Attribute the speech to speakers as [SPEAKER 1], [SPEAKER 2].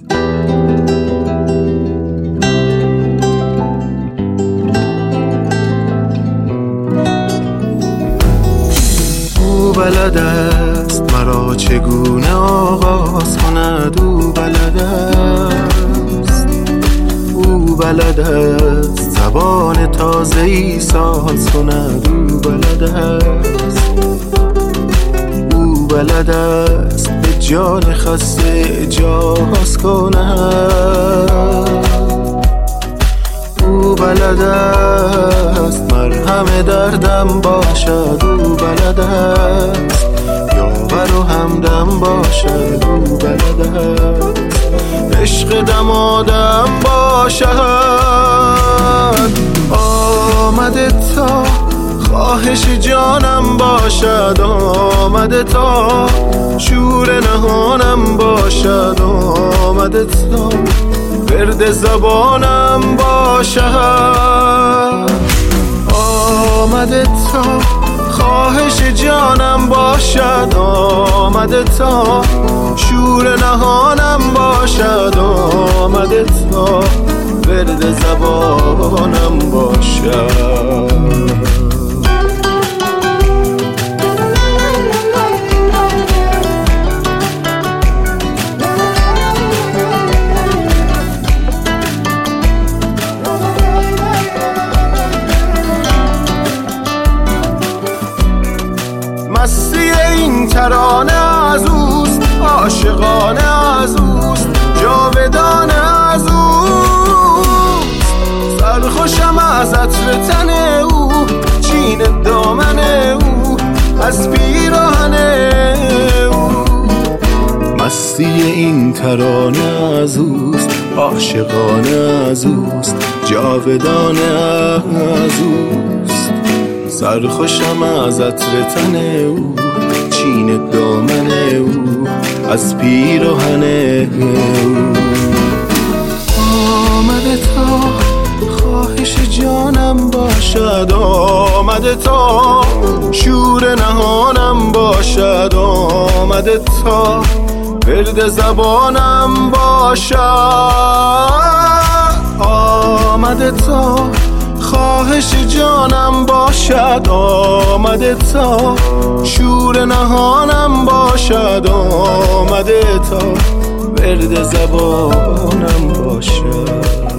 [SPEAKER 1] او بلد است مرا چگونه آغاز کند، او بلد است، او بلد است زبان تازه‌ای ساز کند، او بلد است، او بلد است به جان خسته اجاز کند، او بلد است مرهم دردم باشد، او بلد است یاور و همدم باشد، او بلد است عشق دمادم باشد، آمده تا خواهش جانم باشد، آمده تا شور نهانم باشد، آمده تا ورد زبانم باشد، آمده تا خواهش جانم باشد، آمده تا شور نهانم باشد، آمده تا ورد زبانم باشد. مستی این ترانه از اوست، عاشقانه از اوست، جاودانه از اوست، سرخوشم از عطر تن او، چین دامن او، از پیراهن او. مستی این ترانه از اوست، عاشقانه از اوست، جاودانه از اوست، سرخوشم از عطر تن او، چین دامن او، از پیراهن او. آمده تا خواهش جانم باشد، آمده تا شور نهانم باشد، آمده تا ورد زبانم باشد، آمده تا خواهش جانم باشد، آمده تا شور نهانم باشد، آمده تا ورد زبانم باشد.